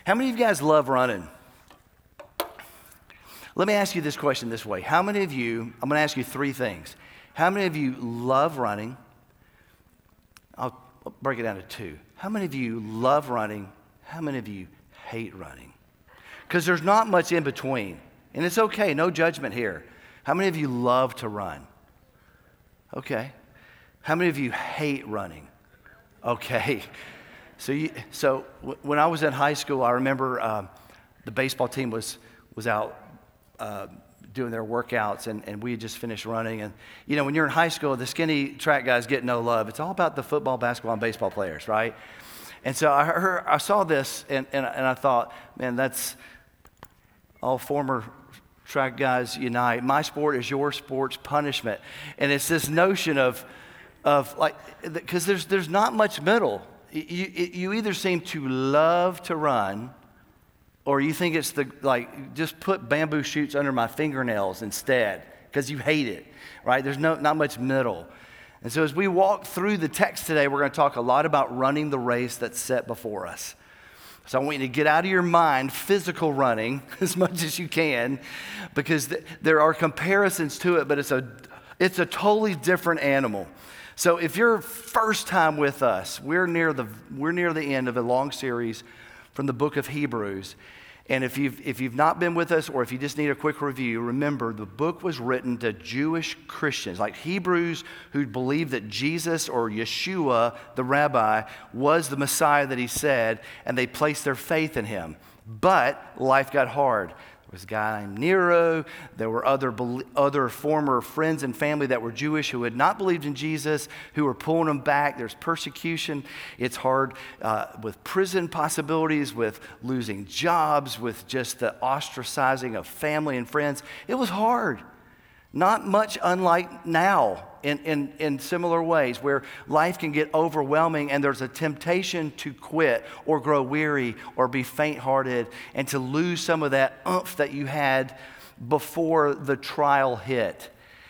How many of you guys love running? Let me ask you this question this way. How many of you, I'm going to ask you three things. How many of you love running? I'll break it down to two. How many of you love running? How many of you hate running? Because there's not much in between. And it's okay, no judgment here. How many of you love to run? Okay. How many of you hate running? Okay. So when I was in high school, I remember the baseball team was out doing their workouts, and we had just finished running. And, you know, when you're in high school, the skinny track guys get no love. It's all about the football, basketball, and baseball players, right? And so I saw this, and I thought, man, that's all former track guys unite. My sport is your sport's punishment. And it's this notion of like, because there's not much middle. You either seem to love to run, or you think it's just put bamboo shoots under my fingernails instead, because you hate it, right? There's not much middle. And so as we walk through the text today, we're going to talk a lot about running the race that's set before us. So I want you to get out of your mind physical running as much as you can, because there are comparisons to it, but it's a totally different animal. So if you're first time with us, we're near the end of a long series from the book of Hebrews. And if you've not been with us, or if you just need a quick review, remember the book was written to Jewish Christians, like Hebrews who believed that Jesus or Yeshua, the rabbi, was the Messiah that he said, and they placed their faith in him. But life got hard. There was a guy named Nero. There were other former friends and family that were Jewish who had not believed in Jesus, who were pulling them back. There's persecution. It's hard with prison possibilities, with losing jobs, with just the ostracizing of family and friends. It was hard. Not much unlike now in similar ways, where life can get overwhelming and there's a temptation to quit or grow weary or be faint-hearted and to lose some of that oomph that you had before the trial hit.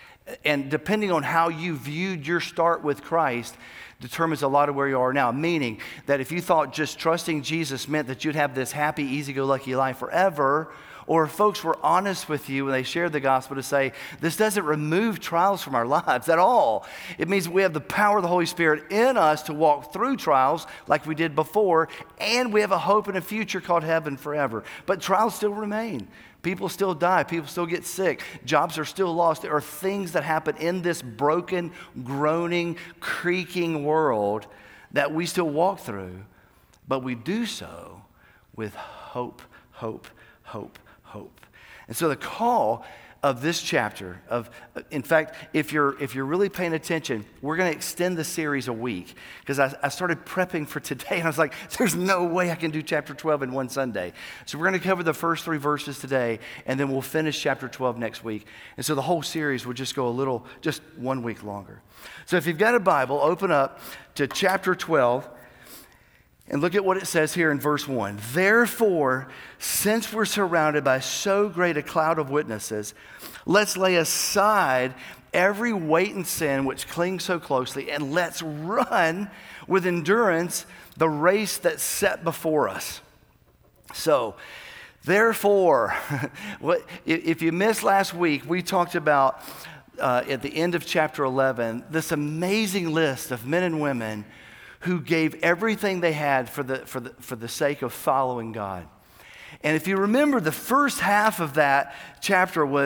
And depending on how you viewed your start with Christ determines a lot of where you are now. Meaning that if you thought just trusting Jesus meant that you'd have this happy, easy-go-lucky life forever, or if folks were honest with you when they shared the gospel to say, this doesn't remove trials from our lives at all. It means we have the power of the Holy Spirit in us to walk through trials like we did before, and we have a hope in a future called heaven forever. But trials still remain. People still die. People still get sick. Jobs are still lost. There are things that happen in this broken, groaning, creaking world that we still walk through, but we do so with hope, hope, hope. Hope. And so the call of this chapter in fact, if you're really paying attention, we're going to extend the series a week, because I started prepping for today and I was like, there's no way I can do chapter 12 in one Sunday. So we're going to cover the first 3 verses today, and then we'll finish chapter 12 next week. And so the whole series will just go just 1 week longer. So if you've got a Bible, open up to chapter 12. And look at what it says here in verse 1. Therefore, since we're surrounded by so great a cloud of witnesses, let's lay aside every weight and sin which clings so closely, and let's run with endurance the race that's set before us. So, therefore, if you missed last week, we talked about at the end of chapter 11, this amazing list of men and women who gave everything they had for the sake of following God. And if you remember, the first half of that chapter were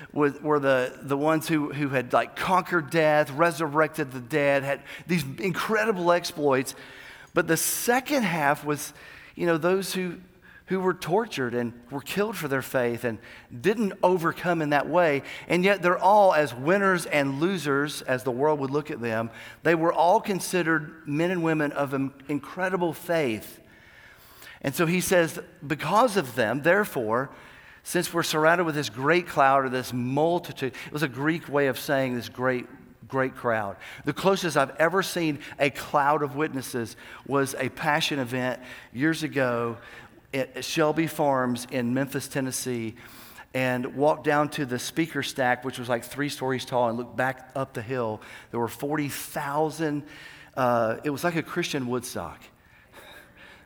the ones who had like conquered death, resurrected the dead, had these incredible exploits. But the second half was, those who were tortured and were killed for their faith and didn't overcome in that way. And yet they're all, as winners and losers, as the world would look at them, they were all considered men and women of incredible faith. And so he says, because of them, therefore, since we're surrounded with this great cloud or this multitude, it was a Greek way of saying this great crowd. The closest I've ever seen a cloud of witnesses was a Passion event years ago at Shelby Farms in Memphis, Tennessee, and walked down to the speaker stack, which was like 3 stories tall, and looked back up the hill. There were 40,000. It was like a Christian Woodstock.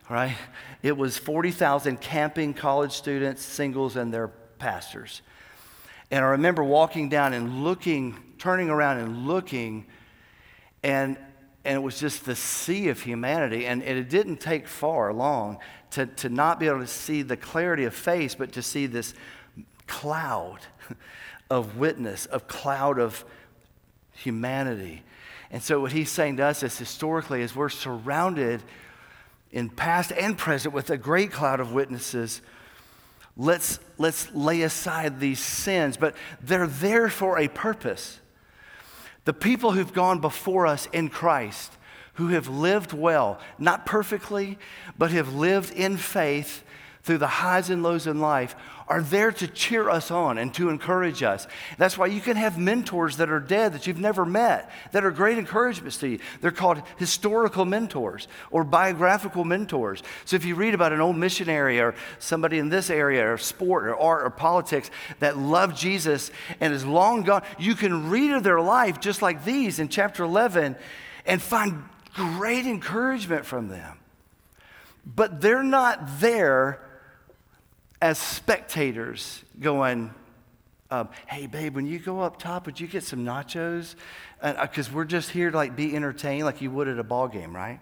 right? It was 40,000 camping college students, singles, and their pastors. And I remember walking down and looking, turning around and looking, and it was just the sea of humanity. And it didn't take far long to not be able to see the clarity of face, but to see this cloud of witness, a cloud of humanity. And so what he's saying to us is historically, as we're surrounded in past and present with a great cloud of witnesses, let's lay aside these sins, but they're there for a purpose. The people who've gone before us in Christ, who have lived well, not perfectly, but have lived in faith through the highs and lows in life, are there to cheer us on and to encourage us. That's why you can have mentors that are dead that you've never met, that are great encouragements to you. They're called historical mentors or biographical mentors. So if you read about an old missionary or somebody in this area or sport or art or politics that loved Jesus and is long gone, you can read of their life just like these in chapter 11 and find great encouragement from them. But they're not there as spectators going, hey, babe, when you go up top, would you get some nachos? Because we're just here to be entertained like you would at a ball game, right?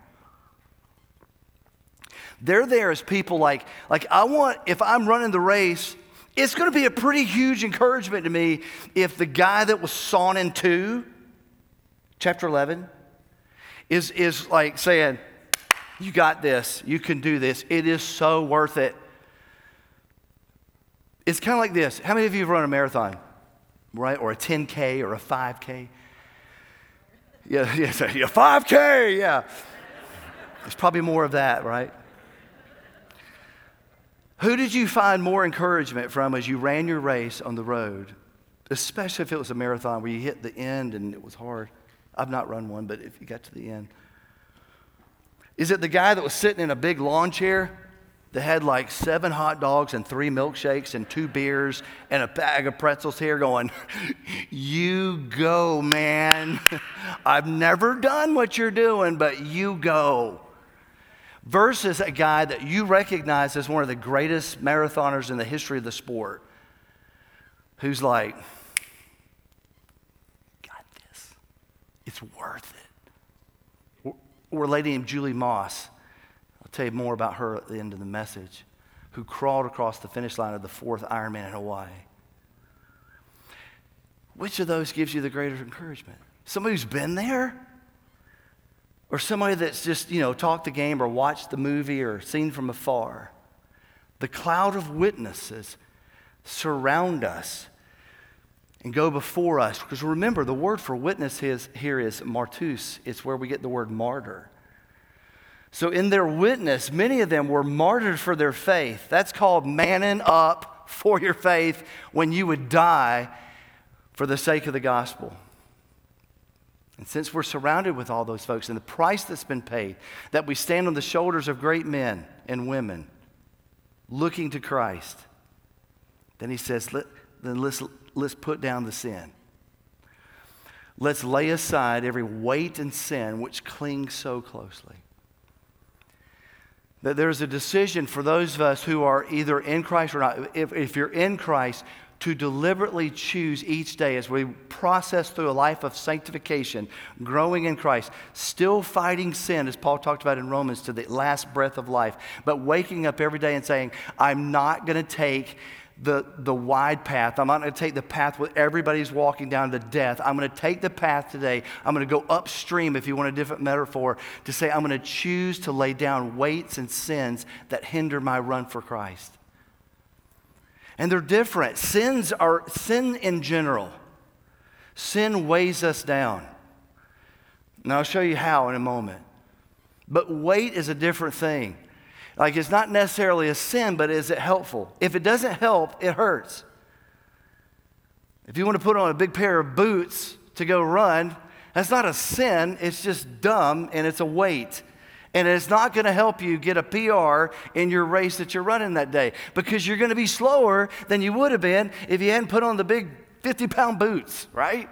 They're there as people like if I'm running the race, it's going to be a pretty huge encouragement to me if the guy that was sawn in two, chapter 11, is like saying, you got this, you can do this, it is so worth it. It's kind of like this. How many of you have run a marathon, right? Or a 10K or a 5K? Yeah, a 5K, yeah. There's probably more of that, right? Who did you find more encouragement from as you ran your race on the road, especially if it was a marathon where you hit the end and it was hard? I've not run one, but if you got to the end. Is it the guy that was sitting in a big lawn chair that had 7 hot dogs and 3 milkshakes and 2 beers and a bag of pretzels here going, you go, man. I've never done what you're doing, but you go. Versus a guy that you recognize as one of the greatest marathoners in the history of the sport, who's like, got this. It's worth it. Or a lady named Julie Moss. I'll tell you more about her at the end of the message, who crawled across the finish line of the 4th Ironman in Hawaii. Which of those gives you the greater encouragement? Somebody who's been there? Or somebody that's just, talked the game or watched the movie or seen from afar? The cloud of witnesses surround us and go before us. Because remember, the word for witness here is martus. It's where we get the word martyr. So in their witness, many of them were martyred for their faith. That's called manning up for your faith when you would die for the sake of the gospel. And since we're surrounded with all those folks and the price that's been paid, that we stand on the shoulders of great men and women looking to Christ, then he says, let's put down the sin. Let's lay aside every weight and sin which clings so closely. That there's a decision for those of us who are either in Christ or not. If you're in Christ, to deliberately choose each day as we process through a life of sanctification, growing in Christ, still fighting sin, as Paul talked about in Romans, to the last breath of life, but waking up every day and saying, I'm not going to take the wide path. I'm not going to take the path where everybody's walking down to death. I'm going to take the path today. I'm going to go upstream, if you want a different metaphor, to say I'm going to choose to lay down weights and sins that hinder my run for Christ. And they're different. Sin in general. Sin weighs us down. And I'll show you how in a moment. But weight is a different thing. It's not necessarily a sin, but is it helpful? If it doesn't help, it hurts. If you want to put on a big pair of boots to go run, that's not a sin. It's just dumb, and it's a weight. And it's not going to help you get a PR in your race that you're running that day, because you're going to be slower than you would have been if you hadn't put on the big 50-pound boots, right?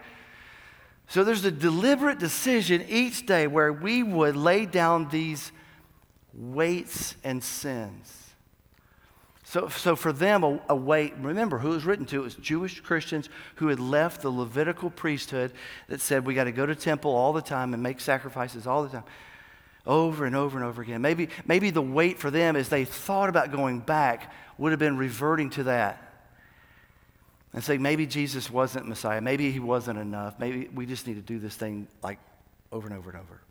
So there's a deliberate decision each day where we would lay down these weights and sins. So for them, a weight, remember who it was written to, it was Jewish Christians who had left the Levitical priesthood that said we got to go to temple all the time and make sacrifices all the time, over and over and over again. Maybe the weight for them as they thought about going back would have been reverting to that and saying maybe Jesus wasn't Messiah, maybe he wasn't enough, maybe we just need to do this thing like over and over and over.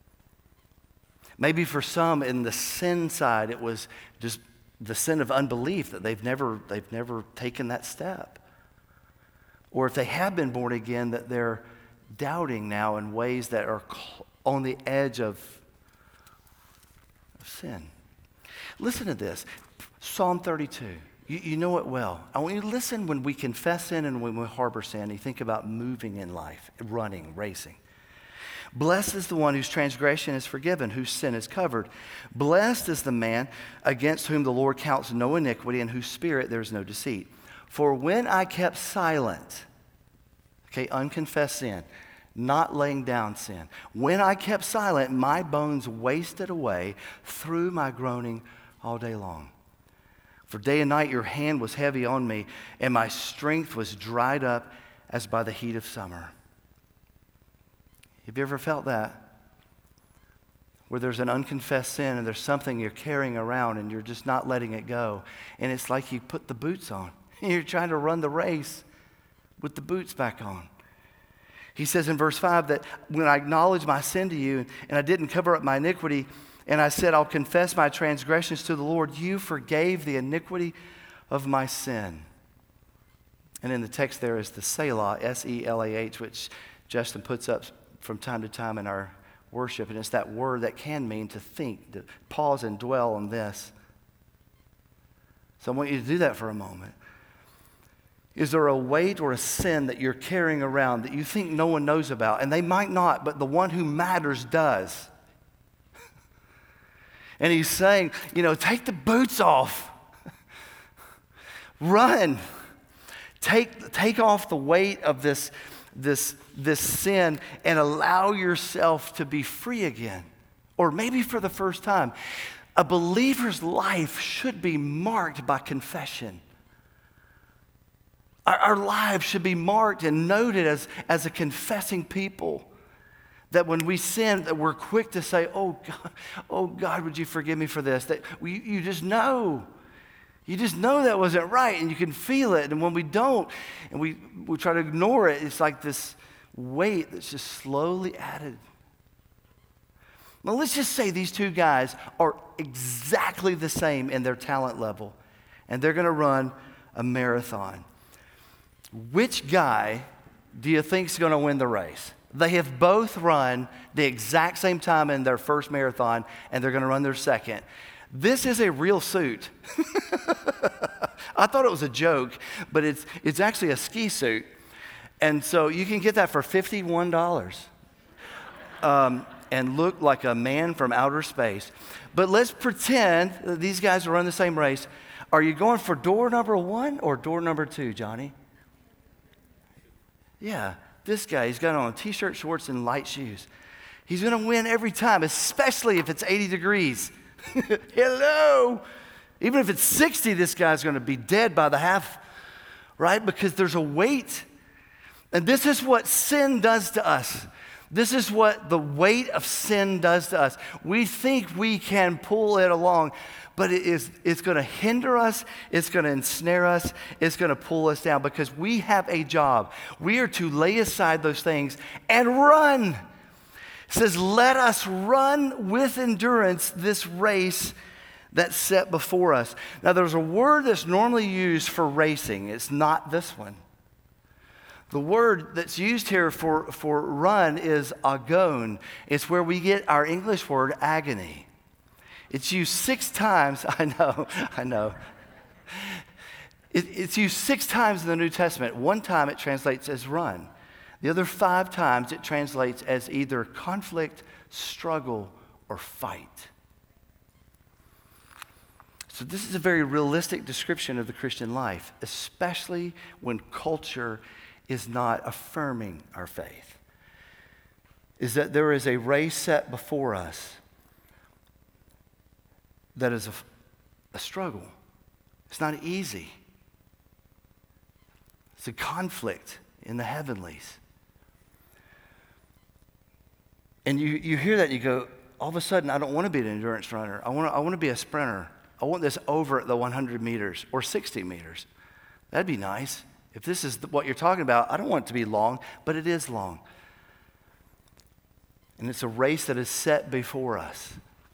Maybe for some in the sin side, it was just the sin of unbelief that they've never taken that step. Or if they have been born again, that they're doubting now in ways that are on the edge of sin. Listen to this, Psalm 32. You know it well. I want you to listen when we confess sin and when we harbor sin. You think about moving in life, running, racing. Blessed is the one whose transgression is forgiven, whose sin is covered. Blessed is the man against whom the Lord counts no iniquity, and whose spirit there is no deceit. For when I kept silent, okay, unconfessed sin, not laying down sin. When I kept silent, my bones wasted away through my groaning all day long. For day and night your hand was heavy on me, and my strength was dried up as by the heat of summer. Have you ever felt that? Where there's an unconfessed sin and there's something you're carrying around and you're just not letting it go. And it's like you put the boots on. You're trying to run the race with the boots back on. He says in verse 5 that when I acknowledged my sin to you and I didn't cover up my iniquity, and I said, I'll confess my transgressions to the Lord, you forgave the iniquity of my sin. And in the text there is the Selah, S-E-L-A-H, which Justin puts up from time to time in our worship. And it's that word that can mean to think, to pause and dwell on this. So I want you to do that for a moment. Is there a weight or a sin that you're carrying around that you think no one knows about? And they might not, but the one who matters does. And he's saying, take the boots off. Run. Take off the weight of this sin and allow yourself to be free again. Or maybe for the first time. A believer's life should be marked by confession. Our lives should be marked and noted as a confessing people. That when we sin, that we're quick to say, oh God, would you forgive me for this? That you just know. You just know that wasn't right, and you can feel it. And when we don't, and we try to ignore it, it's like this weight that's just slowly added. Now, let's just say these two guys are exactly the same in their talent level, and they're going to run a marathon. Which guy do you think is going to win the race? They have both run the exact same time in their first marathon, and they're going to run their second. This is a real suit. I thought it was a joke, but it's actually a ski suit. And so you can get that for $51 and look like a man from outer space. But let's pretend that these guys are running the same race. Are you going for door number 1 or door number 2, Johnny? Yeah. This guy, he's got on t-shirt, shorts, and light shoes. He's going to win every time, especially if it's 80 degrees. Hello. Even if it's 60, this guy's going to be dead by the half, right? Because there's a weight. And this is what sin does to us. This is what the weight of sin does to us. We think we can pull it along, but it's going to hinder us, it's going to ensnare us, it's going to pull us down because we have a job. We are to lay aside those things and run. It says, let us run with endurance this race that's set before us. Now, there's a word that's normally used for racing. It's not this one. The word that's used here for run is agon. It's where we get our English word agony. It's used 6 times. I know. It's used 6 times in the New Testament. One time it translates as run. The other 5 times it translates as either conflict, struggle, or fight. So this is a very realistic description of the Christian life, especially when culture is not affirming our faith. Is that there is a race set before us. that is a struggle. It's not easy. It's a conflict in the heavenlies. And you hear that and you go, all of a sudden, I don't want to be an endurance runner. I want to be a sprinter. I want this over at the 100 meters or 60 meters. That'd be nice. If this is what you're talking about, I don't want it to be long, but it is long. And it's a race that is set before us.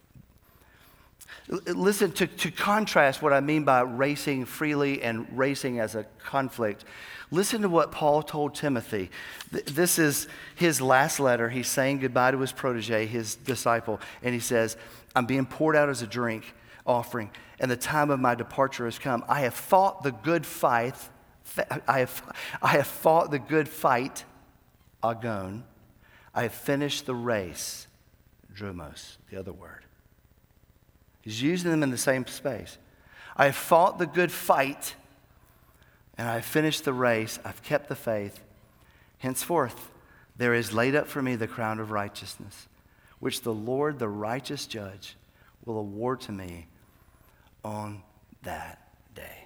Listen, to contrast what I mean by racing freely and racing as a conflict, listen to what Paul told Timothy. This is his last letter. He's saying goodbye to his protege, his disciple, and he says, I'm being poured out as a drink offering, and the time of my departure has come. I have fought the good fight. I have fought the good fight, agon. I have finished the race, dromos, the other word. He's using them in the same space. I have fought the good fight, and I have finished the race. I've kept the faith. Henceforth, there is laid up for me the crown of righteousness, which the Lord, the righteous judge, will award to me on that day.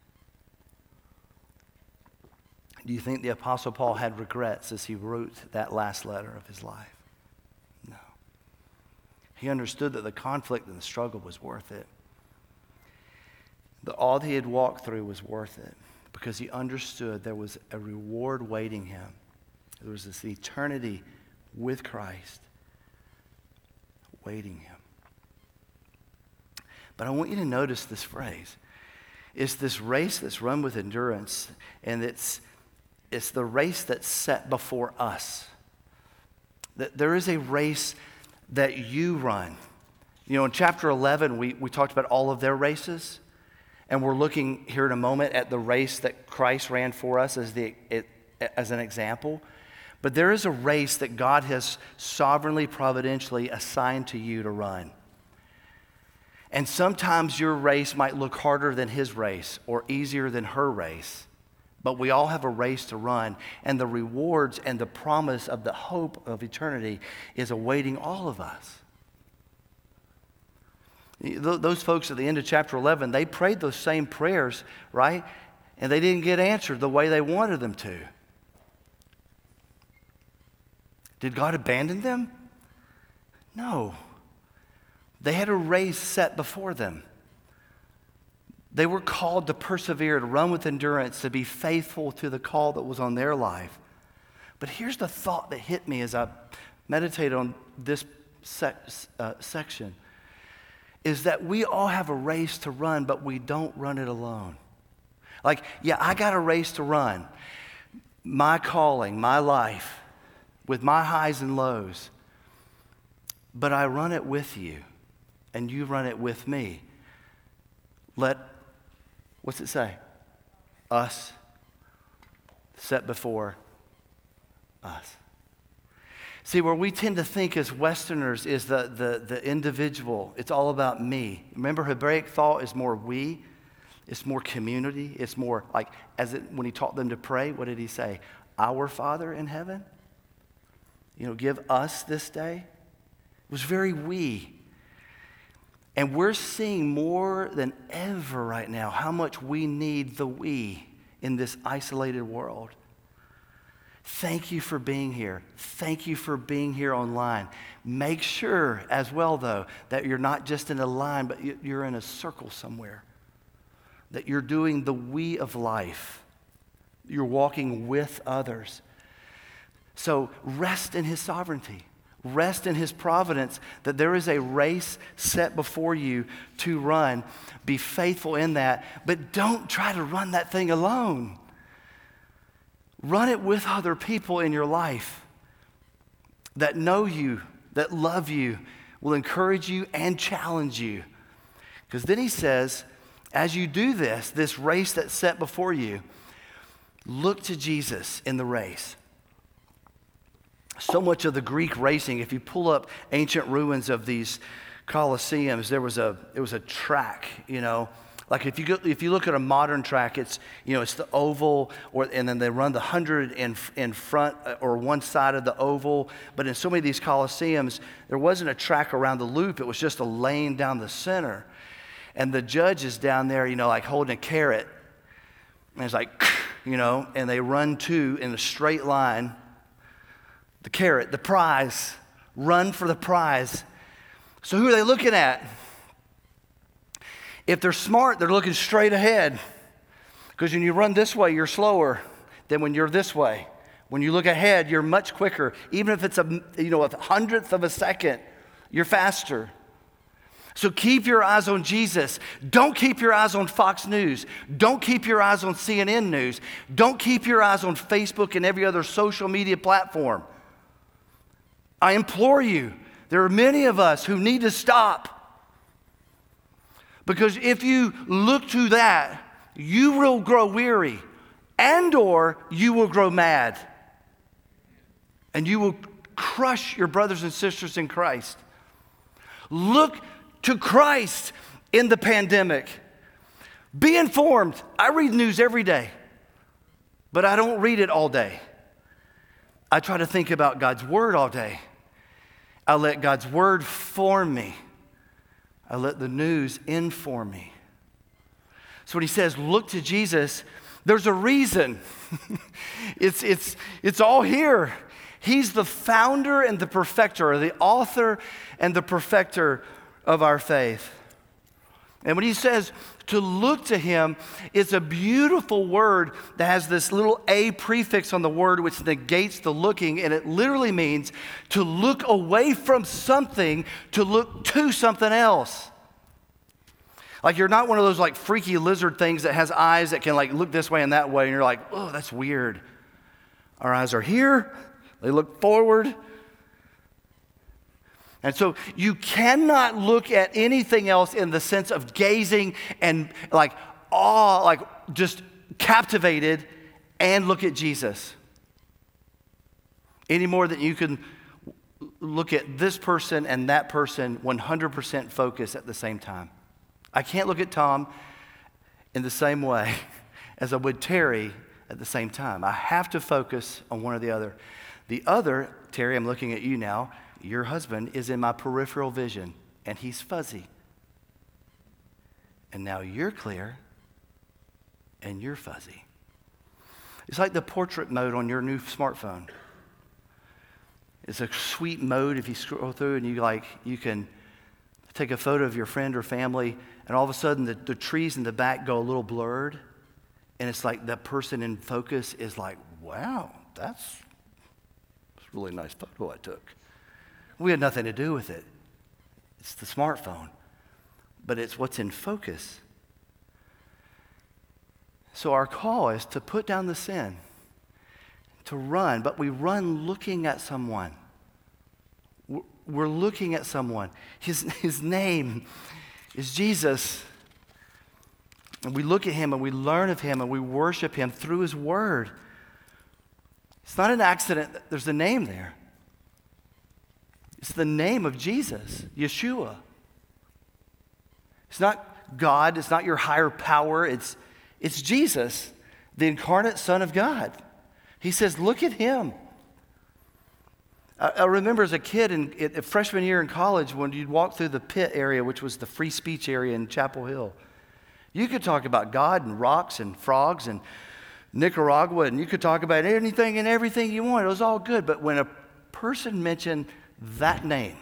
Do you think the Apostle Paul had regrets as he wrote that last letter of his life? No. He understood that the conflict and the struggle was worth it. That all he had walked through was worth it because he understood there was a reward waiting him. There was this eternity with Christ waiting him. But I want you to notice this phrase. It's this race that's run with endurance, and it's the race that's set before us. That there is a race that you run. You know, in chapter 11, we talked about all of their races, and we're looking here in a moment at the race that Christ ran for us as an example. But there is a race that God has sovereignly, providentially assigned to you to run. And sometimes your race might look harder than his race or easier than her race. But we all have a race to run, and the rewards and the promise of the hope of eternity is awaiting all of us. Those folks at the end of chapter 11, they prayed those same prayers, right? And they didn't get answered the way they wanted them to. Did God abandon them? No. They had a race set before them. They were called to persevere, to run with endurance, to be faithful to the call that was on their life. But here's the thought that hit me as I meditated on this section, is that we all have a race to run, but we don't run it alone. Like, yeah, I got a race to run. My calling, my life, with my highs and lows. But I run it with you, and you run it with me. What's it say? Us set before us. See, where we tend to think as Westerners is the individual. It's all about me. Remember, Hebraic thought is more we. It's more community. It's more like, when he taught them to pray, what did he say? Our Father in heaven, give us this day. It was very we. And we're seeing more than ever right now how much we need the we in this isolated world. Thank you for being here. Thank you for being here online. Make sure as well, though, that you're not just in a line, but you're in a circle somewhere. That you're doing the we of life. You're walking with others. So rest in his sovereignty. Rest in his providence that there is a race set before you to run. Be faithful in that, but don't try to run that thing alone. Run it with other people in your life that know you, that love you, will encourage you and challenge you. Because then he says, as you do this race that's set before you, look to Jesus in the race. So much of the Greek racing, if you pull up ancient ruins of these Colosseums, it was a track, Like if you look at a modern track, it's the oval, and then they run the 100 in front or one side of the oval. But in so many of these Colosseums, there wasn't a track around the loop; it was just a lane down the center. And the judge is down there, like holding a carrot. And it's like, and they run to in a straight line. The carrot, the prize. Run for the prize. So who are they looking at? If they're smart, they're looking straight ahead. Because when you run this way, you're slower than when you're this way. When you look ahead, you're much quicker. Even if it's a hundredth of a second, you're faster. So keep your eyes on Jesus. Don't keep your eyes on Fox News. Don't keep your eyes on CNN News. Don't keep your eyes on Facebook and every other social media platform. I implore you, there are many of us who need to stop. Because if you look to that, you will grow weary and/or you will grow mad. And you will crush your brothers and sisters in Christ. Look to Christ in the pandemic. Be informed. I read news every day, but I don't read it all day. I try to think about God's word all day. I let God's word form me. I let the news inform me. So when he says, look to Jesus, there's a reason. It's all here. He's the founder and the perfecter, or the author and the perfecter of our faith. And when he says to look to him, it's a beautiful word that has this little a prefix on the word which negates the looking, and it literally means to look away from something to look to something else. Like you're not one of those like freaky lizard things that has eyes that can like look this way and that way, and you're like, oh, that's weird. Our eyes are here. They look forward. And so you cannot look at anything else in the sense of gazing and like awe, like just captivated, and look at Jesus. Any more than you can look at this person and that person 100% focus at the same time. I can't look at Tom in the same way as I would Terry at the same time. I have to focus on one or the other. The other, Terry, I'm looking at you now, your husband is in my peripheral vision, and he's fuzzy. And now you're clear, and you're fuzzy. It's like the portrait mode on your new smartphone. It's a sweet mode if you scroll through and you can take a photo of your friend or family, and all of a sudden the trees in the back go a little blurred, and it's like that person in focus is like, wow, that's a really nice photo I took. We had nothing to do with it. It's the smartphone, but it's what's in focus. So our call is to put down the sin, to run, but we run looking at someone. We're looking at someone. His name is Jesus. And we look at him and we learn of him and we worship him through his word. It's not an accident that there's a name there. It's the name of Jesus, Yeshua. It's not God. It's not your higher power. It's Jesus, the incarnate Son of God. He says, look at him. I remember as a kid in freshman year in college when you'd walk through the pit area, which was the free speech area in Chapel Hill. You could talk about God and rocks and frogs and Nicaragua, and you could talk about anything and everything you want. It was all good. But when a person mentioned that name,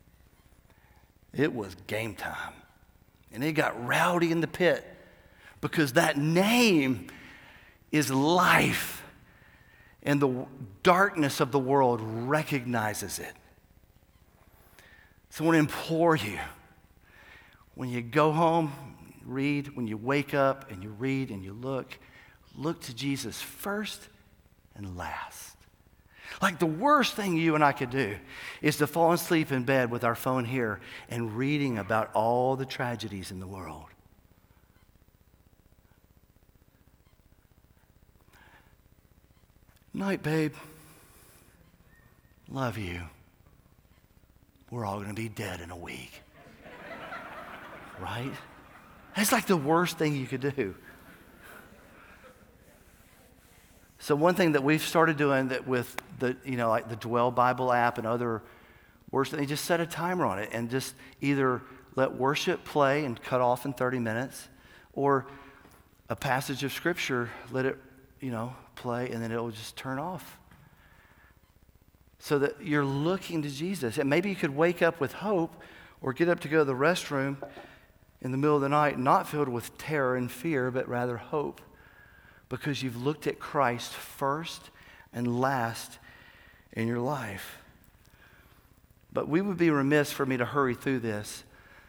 it was game time. And it got rowdy in the pit because that name is life. And the darkness of the world recognizes it. So I want to implore you, when you go home, read, when you wake up and you read and you look to Jesus first and last. Like the worst thing you and I could do is to fall asleep in bed with our phone here and reading about all the tragedies in the world. Night, babe. Love you. We're all going to be dead in a week. Right? That's like the worst thing you could do. So one thing that we've started doing that with the, like the Dwell Bible app and other words, they just set a timer on it and just either let worship play and cut off in 30 minutes, or a passage of Scripture, let it, play, and then it'll just turn off. So that you're looking to Jesus. And maybe you could wake up with hope or get up to go to the restroom in the middle of the night, not filled with terror and fear, but rather hope, because you've looked at Christ first and last in your life. But we would be remiss for me to hurry through this.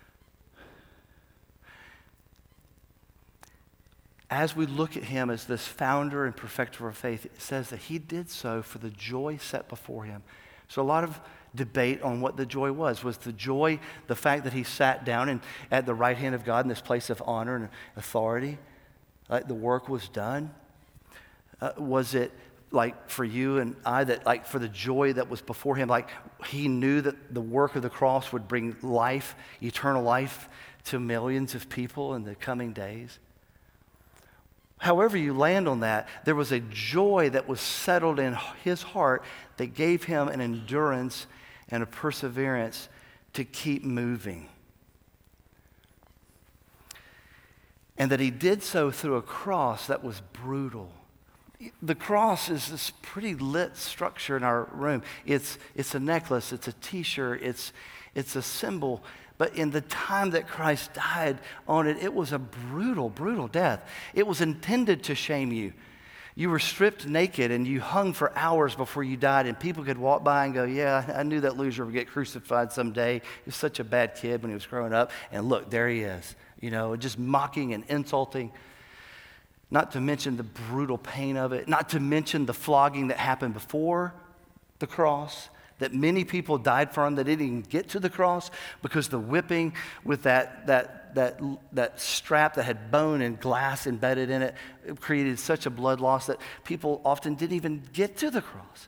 As we look at him as this founder and perfecter of faith, it says that he did so for the joy set before him. So a lot of debate on what the joy was. Was the joy the fact that he sat down at the right hand of God in this place of honor and authority? Like the work was done? Was it like for you and I, that like for the joy that was before him, like he knew that the work of the cross would bring life, eternal life to millions of people in the coming days? However you land on that, there was a joy that was settled in his heart that gave him an endurance and a perseverance to keep moving. And that he did so through a cross that was brutal. The cross is this pretty lit structure in our room. It's a necklace, it's a t-shirt, it's a symbol. But in the time that Christ died on it, it was a brutal, brutal death. It was intended to shame you. You were stripped naked and you hung for hours before you died, and people could walk by and go, yeah, I knew that loser would get crucified someday. He was such a bad kid when he was growing up. And look, there he is, just mocking and insulting. Not to mention the brutal pain of it. Not to mention the flogging that happened before the cross, that many people died from that didn't even get to the cross, because the whipping with that strap that had bone and glass embedded in it, it created such a blood loss that people often didn't even get to the cross.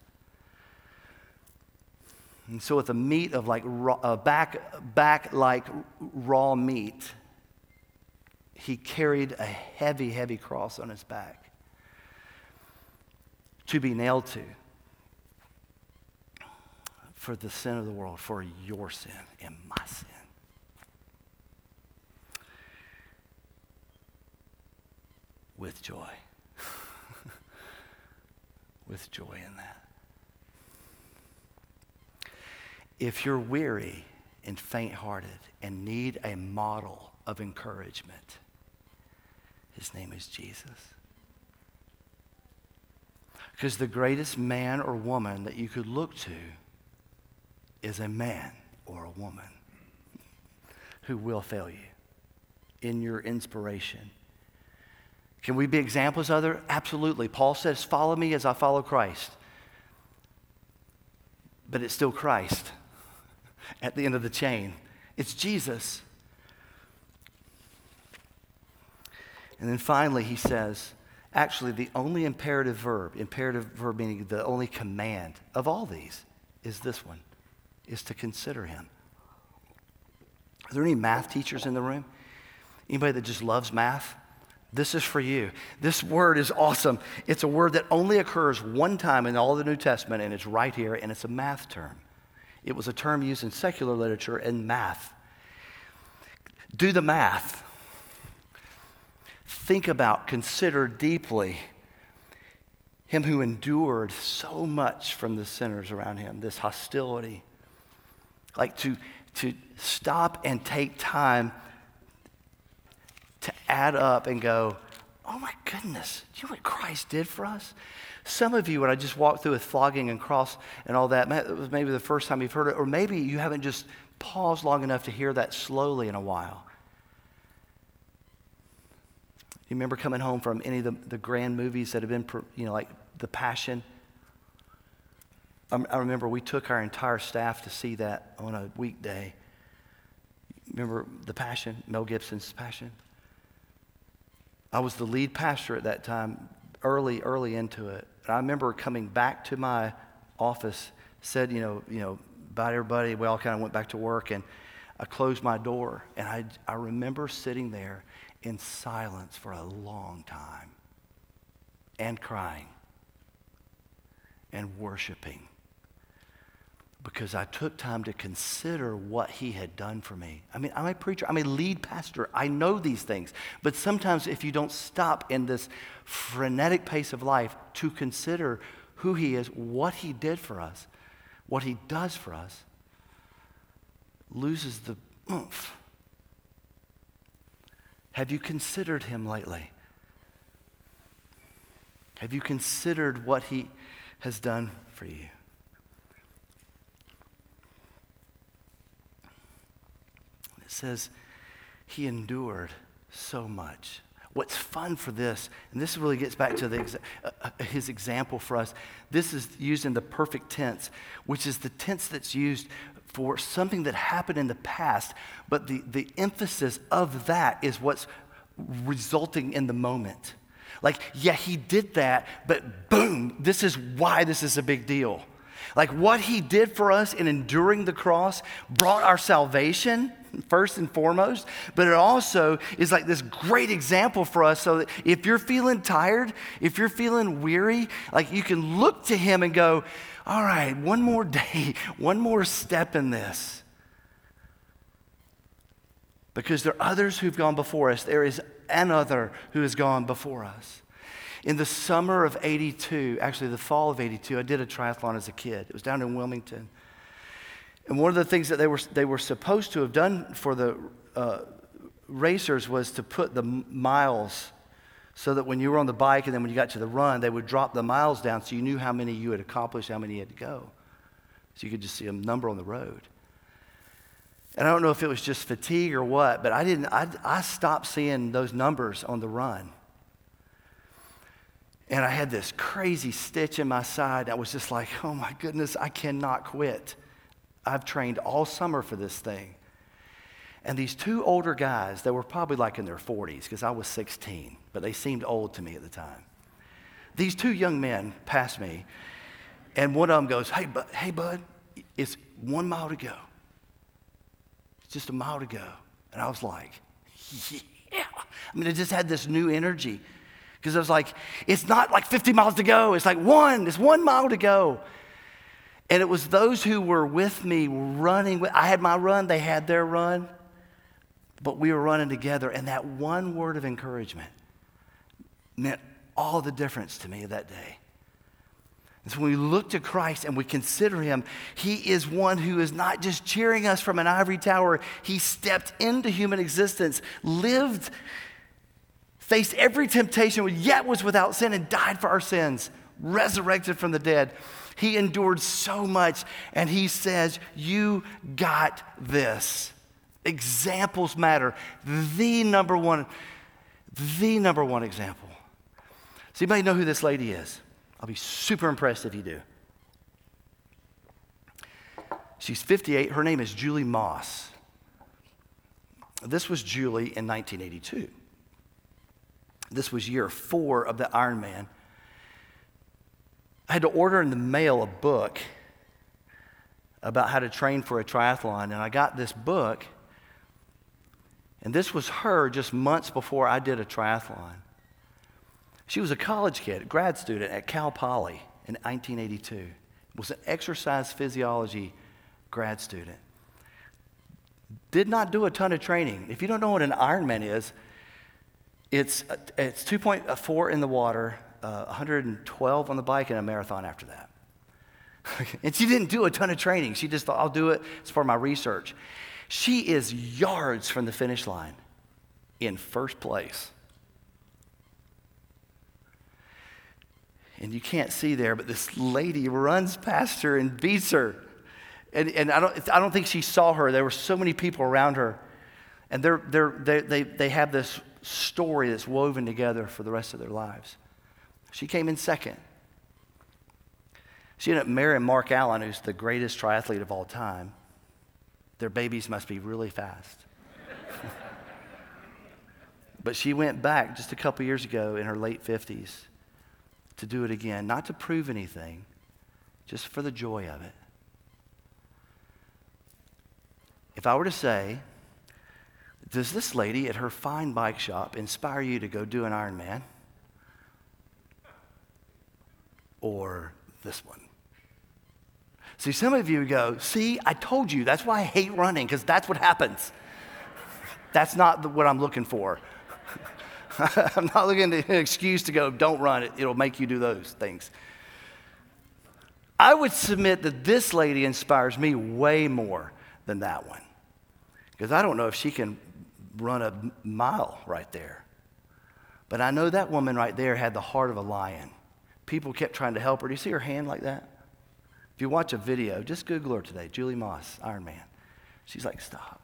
And so with the meat of like back like raw meat, he carried a heavy, heavy cross on his back to be nailed to, for the sin of the world, for your sin and my sin. With joy. With joy in that. If you're weary and faint-hearted and need a model of encouragement, his name is Jesus. Because the greatest man or woman that you could look to is a man or a woman who will fail you in your inspiration. Can we be examples of others? Absolutely. Paul says, follow me as I follow Christ. But it's still Christ at the end of the chain. It's Jesus. And then finally he says, actually the only imperative verb meaning the only command of all these is this one, is to consider him. Are there any math teachers in the room? Anybody that just loves math? This is for you. This word is awesome. It's a word that only occurs one time in all of the New Testament, and it's right here, and it's a math term. It was a term used in secular literature and math. Do the math. Think about, consider deeply him who endured so much from the sinners around him, this hostility. Like to stop and take time to add up and go, oh my goodness, do you know what Christ did for us? Some of you, when I just walked through with flogging and cross and all that, it was maybe the first time you've heard it, or maybe you haven't just paused long enough to hear that slowly in a while. You remember coming home from any of the grand movies that have been, like The Passion? I remember we took our entire staff to see that on a weekday. Remember The Passion, Mel Gibson's Passion? I was the lead pastor at that time, early into it. And I remember coming back to my office, said, bye everybody. We all kind of went back to work, and I closed my door. And I remember sitting there in silence for a long time and crying and worshiping. because I took time to consider what he had done for me. I mean, I'm a preacher, I'm a lead pastor. I know these things. But sometimes if you don't stop in this frenetic pace of life to consider who he is, what he did for us, what he does for us, loses the oomph. Have you considered him lately? Have you considered what he has done for you? It says he endured so much. What's fun for this, and this really gets back to his example for us, this is used in the perfect tense, which is the tense that's used for something that happened in the past, but the emphasis of that is what's resulting in the moment. Like, yeah, he did that, but boom, this is why this is a big deal. Like what he did for us in enduring the cross brought our salvation first and foremost, but it also is like this great example for us so that if you're feeling tired, if you're feeling weary, like you can look to him and go, all right, one more day, one more step in this. Because there are others who've gone before us. There is another who has gone before us. In the summer of 82, actually the fall of 82, I did a triathlon as a kid. It was down in Wilmington. And one of the things that they were supposed to have done for the racers was to put the miles so that when you were on the bike and then when you got to the run, they would drop the miles down so you knew how many you had accomplished, how many you had to go. So you could just see a number on the road. And I don't know if it was just fatigue or what, but I stopped seeing those numbers on the run. And I had this crazy stitch in my side. I was just like, oh my goodness, I cannot quit. I've trained all summer for this thing. And these two older guys, they were probably like in their 40s because I was 16, but they seemed old to me at the time. These two young men passed me, and one of them goes, hey bud, it's 1 mile to go. It's just a mile to go. And I was like, yeah. I mean, I just had this new energy. Because I was like, it's not like 50 miles to go. It's like it's 1 mile to go. And it was those who were with me running. I had my run, they had their run. But we were running together. And that one word of encouragement meant all the difference to me that day. And so when we look to Christ and we consider him, he is one who is not just cheering us from an ivory tower. He stepped into human existence, lived, faced every temptation, yet was without sin and died for our sins, resurrected from the dead. He endured so much, and he says, you got this. Examples matter. The number one example. Does anybody know who this lady is? I'll be super impressed if you do. She's 58. Her name is Julie Moss. This was Julie in 1982. This was year 4 of the Ironman. I had to order in the mail a book about how to train for a triathlon, and I got this book, and this was her just months before I did a triathlon. She was a college kid, a grad student at Cal Poly in 1982. Was an exercise physiology grad student. Did not do a ton of training. If you don't know what an Ironman is, it's 2.4 in the water, 112 on the bike, and a marathon after that. And she didn't do a ton of training. She just thought, I'll do it. It's for my research. She is yards from the finish line in first place. And you can't see there, but this lady runs past her and beats her. And I don't think she saw her. There were so many people around her. And they have this story that's woven together for the rest of their lives. She came in second. She ended up marrying Mark Allen, who's the greatest triathlete of all time. Their babies must be really fast. But she went back just a couple years ago in her late 50s to do it again, not to prove anything, just for the joy of it. If I were to say, does this lady at her fine bike shop inspire you to go do an Ironman? Or this one? See, some of you go, see, I told you, that's why I hate running, because that's what happens. That's not what I'm looking for. I'm not looking for an excuse to go, don't run, it'll make you do those things. I would submit that this lady inspires me way more than that one, because I don't know if she can run a mile right there. But I know that woman right there had the heart of a lion. People kept trying to help her. Do you see her hand like that? If you watch a video, just Google her today, Julie Moss, Iron Man. She's like, stop.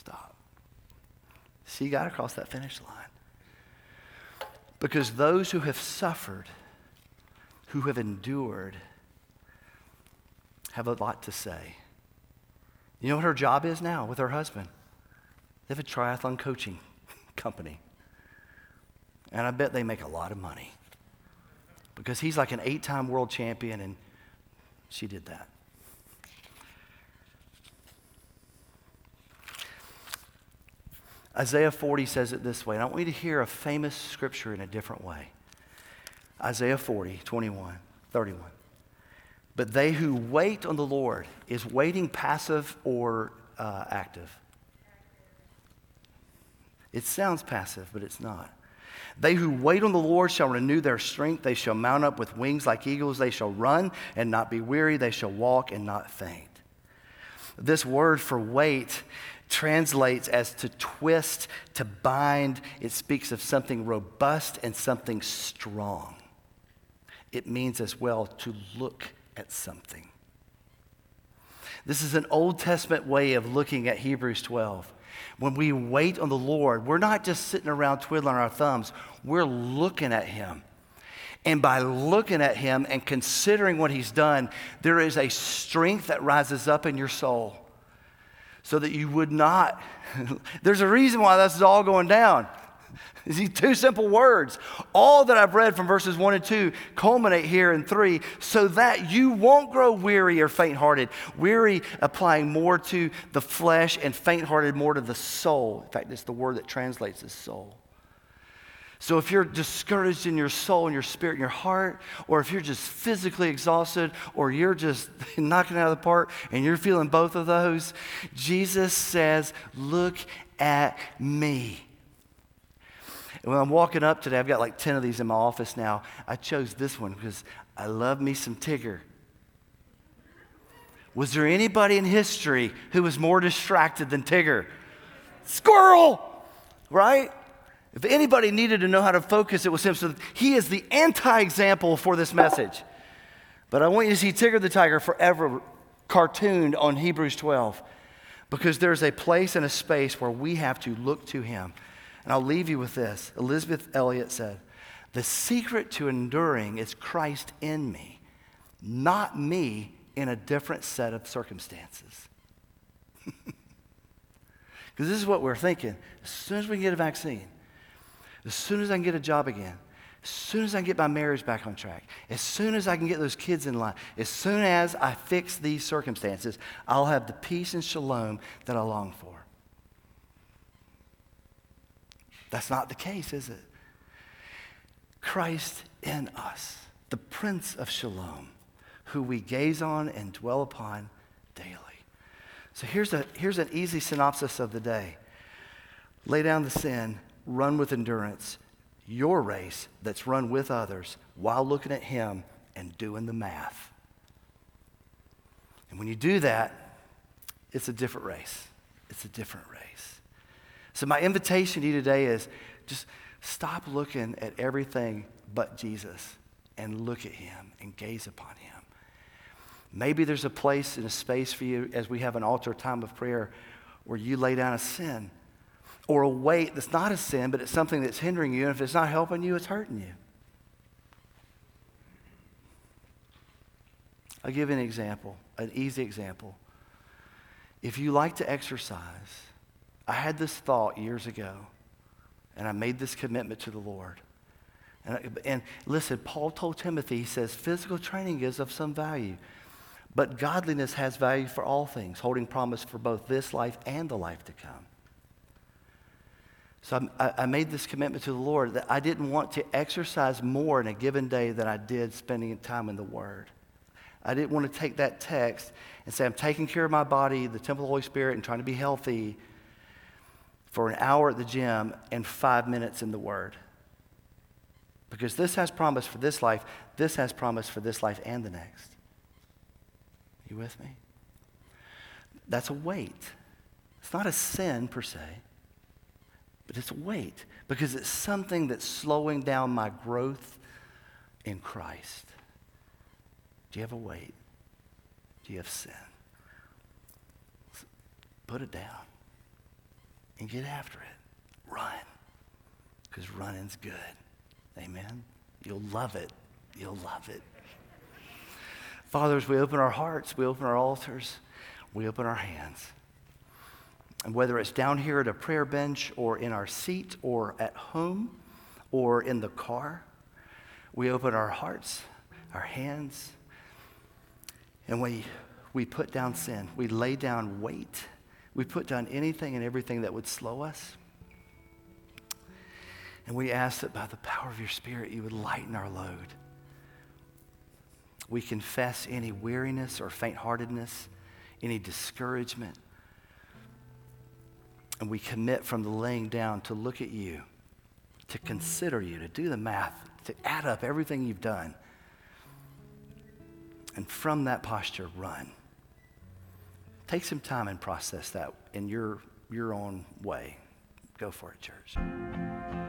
She got across that finish line. Because those who have suffered, who have endured, have a lot to say. You know what her job is now with her husband? They have a triathlon coaching company. And I bet they make a lot of money. Because he's like an 8-time world champion, and she did that. Isaiah 40 says it this way, and I want you to hear a famous scripture in a different way. Isaiah 40, 21, 31. But they who wait on the Lord, is waiting passive or active? It sounds passive, but it's not. They who wait on the Lord shall renew their strength. They shall mount up with wings like eagles. They shall run and not be weary. They shall walk and not faint. This word for wait translates as to twist, to bind. It speaks of something robust and something strong. It means as well to look at something. This is an Old Testament way of looking at Hebrews 12. When we wait on the Lord, we're not just sitting around twiddling our thumbs. We're looking at him. And by looking at him and considering what he's done, there is a strength that rises up in your soul so that you would not. There's a reason why this is all going down. These 2 simple words. All that I've read from verses 1 and 2 culminate here in 3, so that you won't grow weary or faint-hearted. Weary applying more to the flesh and faint-hearted more to the soul. In fact, it's the word that translates as soul. So if you're discouraged in your soul and your spirit and your heart, or if you're just physically exhausted, or you're just knocking it out of the park and you're feeling both of those, Jesus says, look at me. And when I'm walking up today, I've got like 10 of these in my office now. I chose this one because I love me some Tigger. Was there anybody in history who was more distracted than Tigger? Squirrel, right? If anybody needed to know how to focus, it was him. So he is the anti-example for this message. But I want you to see Tigger the Tiger forever cartooned on Hebrews 12, because there's a place and a space where we have to look to him. And I'll leave you with this. Elizabeth Elliot said, the secret to enduring is Christ in me, not me in a different set of circumstances. Because this is what we're thinking. As soon as we can get a vaccine, as soon as I can get a job again, as soon as I can get my marriage back on track, as soon as I can get those kids in line, as soon as I fix these circumstances, I'll have the peace and shalom that I long for. That's not the case, is it? Christ in us, the Prince of Shalom, who we gaze on and dwell upon daily. So here's an easy synopsis of the day. Lay down the sin, run with endurance, your race that's run with others while looking at him and doing the math. And when you do that, it's a different race. It's a different race. So my invitation to you today is just stop looking at everything but Jesus and look at him and gaze upon him. Maybe there's a place and a space for you as we have an altar time of prayer where you lay down a sin or a weight that's not a sin, but it's something that's hindering you. And if it's not helping you, it's hurting you. I'll give you an example, an easy example. If you like to exercise, I had this thought years ago, and I made this commitment to the Lord. And listen, Paul told Timothy, he says, physical training is of some value, but godliness has value for all things, holding promise for both this life and the life to come. So I made this commitment to the Lord that I didn't want to exercise more in a given day than I did spending time in the Word. I didn't want to take that text and say, I'm taking care of my body, the temple of the Holy Spirit, and trying to be healthy for an hour at the gym and 5 minutes in the Word. Because this has promise for this life. This has promise for this life and the next. You with me? That's a weight. It's not a sin per se, but it's a weight because it's something that's slowing down my growth in Christ. Do you have a weight? Do you have sin? Put it down and get after it. Run, because running's good. Amen? You'll love it. You'll love it. Father, as we open our hearts, we open our altars, we open our hands. And whether it's down here at a prayer bench or in our seat or at home or in the car, we open our hearts, our hands, and we put down sin. We lay down weight. We put down anything and everything that would slow us. And we ask that by the power of your Spirit, you would lighten our load. We confess any weariness or faint-heartedness, any discouragement. And we commit from the laying down to look at you, to consider you, to do the math, to add up everything you've done. And from that posture, run. Take some time and process that in your own way. Go for it, church.